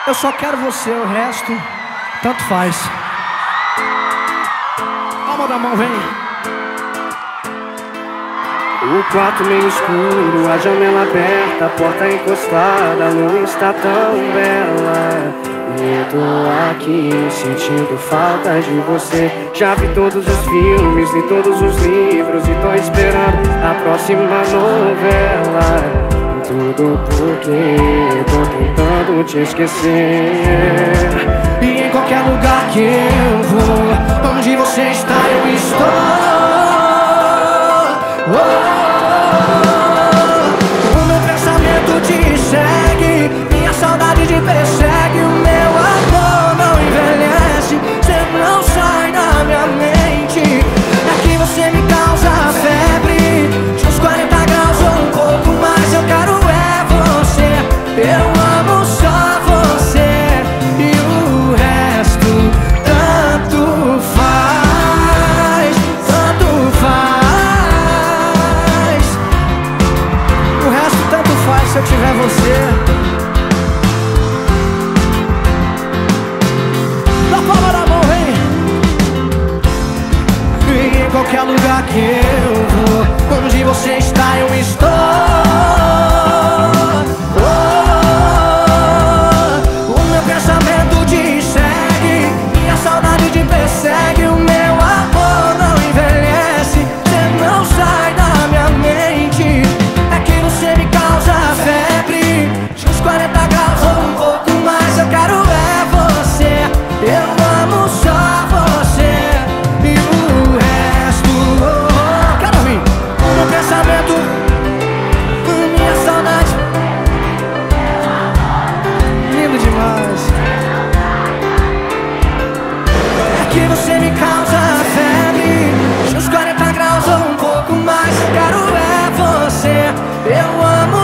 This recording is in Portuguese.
Eu só quero você, o resto tanto faz. Palma da mão, vem. O quarto meio escuro, a janela aberta, a porta encostada, a lua está tão bela. E eu tô aqui sentindo falta de você. Já vi todos os filmes, li todos os livros e tô esperando a próxima novela. Tudo porque tô tentando te esquecer. E em qualquer lugar que eu vou, onde você está eu estou. O meu pensamento te segue, minha saudade te persegue. O meu amor não envelhece, você não sai da minha mente. Aqui você me causa febre, de uns 40 graus ou um pouco mais. Eu quero é você, eu amo só você. E o resto tanto faz, tanto faz. O resto tanto faz se eu tiver você. Dá palma na mão, vem. E em qualquer lugar que eu vou, onde você está eu estou. O meu pensamento te segue, minha saudade te persegue. O meu amor não envelhece, você não sai da minha mente. É que você me causa febre, de uns 40 graus ou um pouco mais. Eu quero é você, eu amo só você. E o resto, quero ouvir. O meu pensamento, minha saudade, lindo demais. É que você me causa febre, de uns 40 graus ou um pouco mais. Eu quero é você, eu amo